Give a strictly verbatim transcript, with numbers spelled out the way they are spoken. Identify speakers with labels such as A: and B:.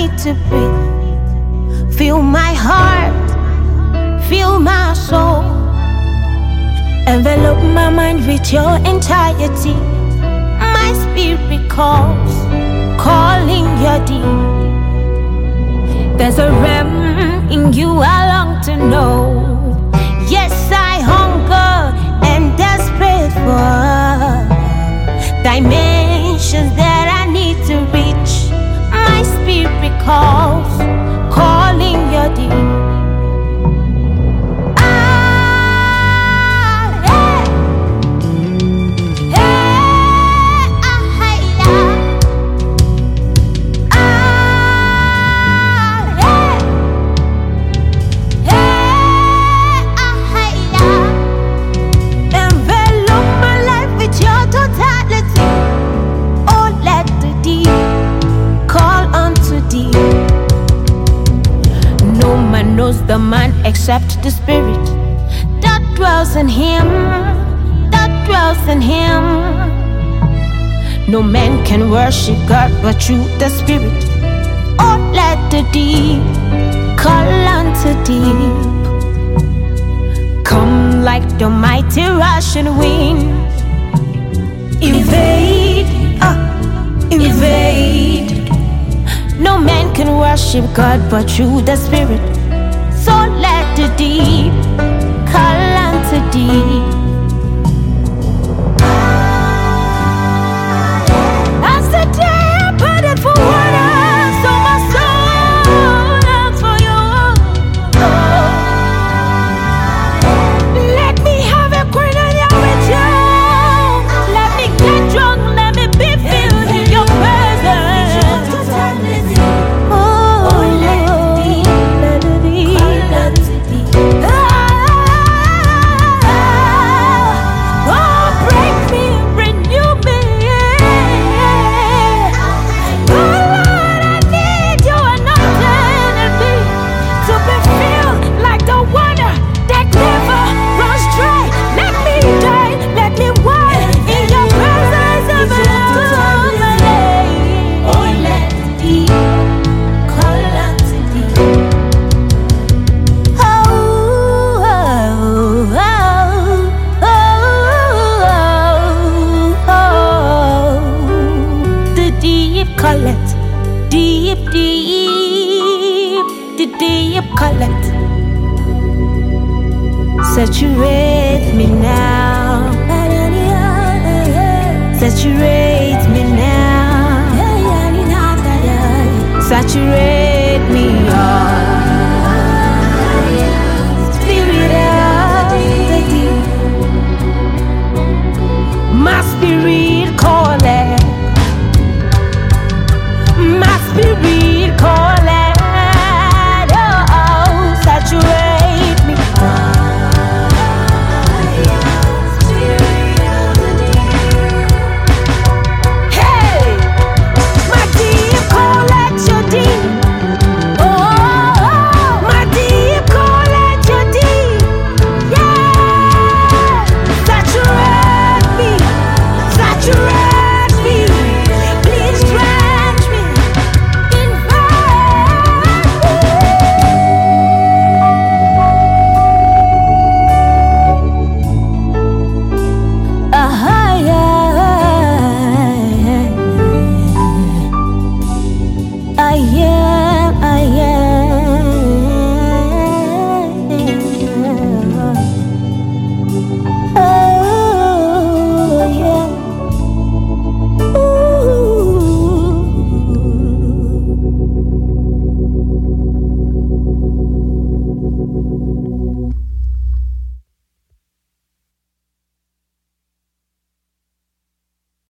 A: need to breathe. Feel my heart, feel my soul. Envelop my mind with your entirety. My spirit calls, calling your deep. There's a realm in you I long to know. Yes, I hunger and desperate for dimensions that I need to reach. My spirit calls, calling your deep. Knows the man except the spirit that dwells in him, that dwells in him. No man can worship God but through the spirit. Oh, let the deep call unto deep. Come like the mighty rushing wind. Invade, ah, invade. No man can worship God but through the spirit. So let the deep call unto deep. As the day I put it for water, so my soul longs for you. Let me have a koinonia with you. Let me get drunk, let me be filled in your presence. Deep, deep, the deep call it. Saturate me now, saturate me now, saturate me all. Spirit of the deep, my spirit.